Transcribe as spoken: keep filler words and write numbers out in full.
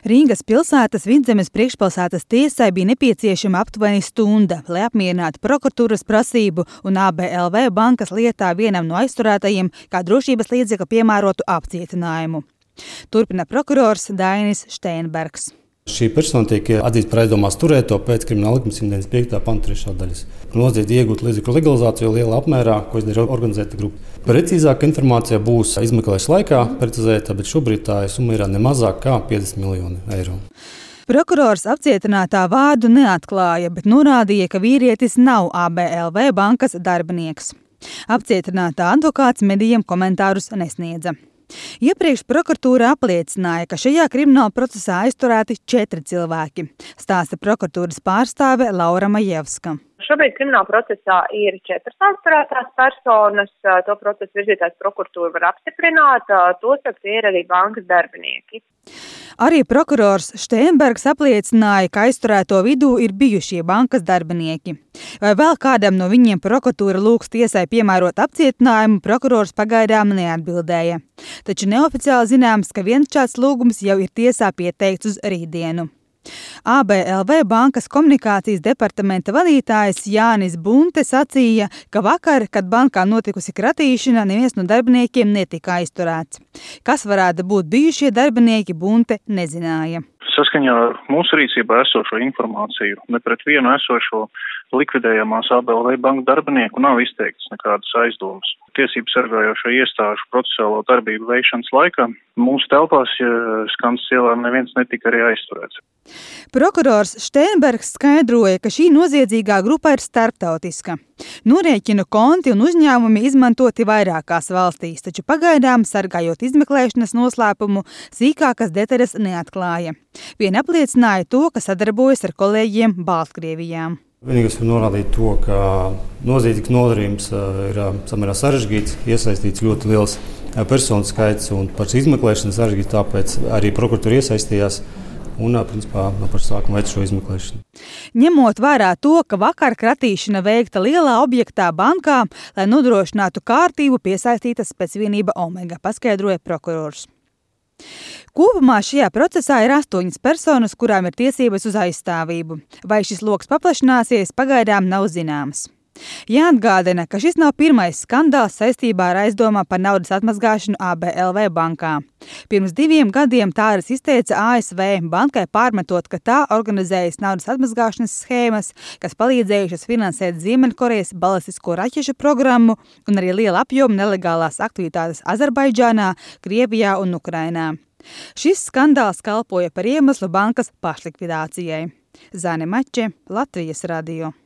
Rīgas pilsētas Vidzemes priekšpilsētas tiesai bija nepieciešama aptuveni stunda, lai apmierinātu prokuratūras prasību un A B L V bankas lietā vienam no aizturētajiem kā drošības līdzekli piemērotu apcietinājumu. Turpina prokurors Dainis Šteinbergs. Šī persona tiek atzīta par aizdomās turēto pēc Krimināla likuma simt deviņdesmit piekta panta trešā daļas. Noziedz iegūt līdzekļu legalizāciju lielā apmērā, ko izdara organizēta grupa. Precīzāka informācija būs izmeklēšanas laikā precizēta, bet šobrīd tā summa ir ne mazāk kā piecdesmit miljoni eiro. Prokurors apcietinātā vārdu neatklāja, bet norādīja, ka vīrietis nav A B L V bankas darbinieks. Apcietinātā advokāts medijiem komentārus nesniedza. Iepriekš prokuratūra apliecināja, ka šajā krimināla procesā aizturēti četri cilvēki, stāsta prokuratūras pārstāve Laura Majevska. Šobrīd krimināla procesā ir četras aizturētās personas, to procesu virzītājs prokuratūra var apstiprināt, tostarp tie ir arī bankas darbinieki. Arī prokurors Šteinbergs apliecināja, ka aizturēto vidū ir bijušie bankas darbinieki. Vai vēl kādam no viņiem prokuratūra lūgs tiesai piemērot apcietinājumu, prokurors pagaidām neatbildēja. Taču neoficiāli zināms, ka viens šāds lūgums jau ir tiesā pieteikts uz rītdienu. A B L V bankas komunikācijas departamenta vadītājs Jānis Bunte sacīja, ka vakar, kad bankā notikusi kratīšana, neviens no darbiniekiem netika aizturēts. Kas varētu būt bijušie darbinieki, Bunte nezināja. Saskaņā ar mūsu rīcībā esošo informāciju, ne pret vienu esošo likvidējamās A B L V banku darbinieku nav izteikts nekādas aizdomas. Tiesību sargājošo iestāžu procesuālo darbību veikšanas laikā mūsu telpās Skandas ielā neviens netika arī aizturēts. Prokurors Šteinbergs skaidroja, ka šī noziedzīgā grupa ir starptautiska. Norēķinu konti un uzņēmumi izmantoti vairākās valstīs, taču pagaidām, sargājot izmeklēšanas noslēpumu, sīkākas detaļas neatklāja. Vien apliecināja to, ka sadarbojas ar kolēģiem Baltkrievijā. Vienīgais var norādīt to, ka noziedzīgs nodarījums ir samērā sarežģīts, iesaistīts ļoti liels personu skaits un par izmeklēšanu sarežģīts, tāpēc arī prokuratūra iesaistījās un, principā, no paša sākuma veic šo izmeklēšanu. Ņemot vērā to, ka vakar kratīšana veikta lielā objektā bankā, lai nodrošinātu kārtību, piesaistīta specvienība Omega, paskaidroja prokurors. Kopumā šajā procesā ir astoņas personas, kurām ir tiesības uz aizstāvību. Vai šis loks paplašināsies, pagaidām nav zināms. Jāatgādina, ka šis nav pirmais skandāls saistībā ar aizdomām par naudas atmazgāšanu A B L V bankā. Pirms diviem gadiem tādas izteica A S V bankai pārmetot, ka tā organizējas naudas atmazgāšanas schēmas, kas palīdzējušas finansēt Ziemeļkorejas balistisko raķešu programmu un arī liela apjoma nelegālās aktivitātes Azerbaidžānā, Krievijā un Ukrainā. Šis skandāls kalpoja par iemeslu bankas pašlikvidācijai. Zane Mače, Latvijas radio.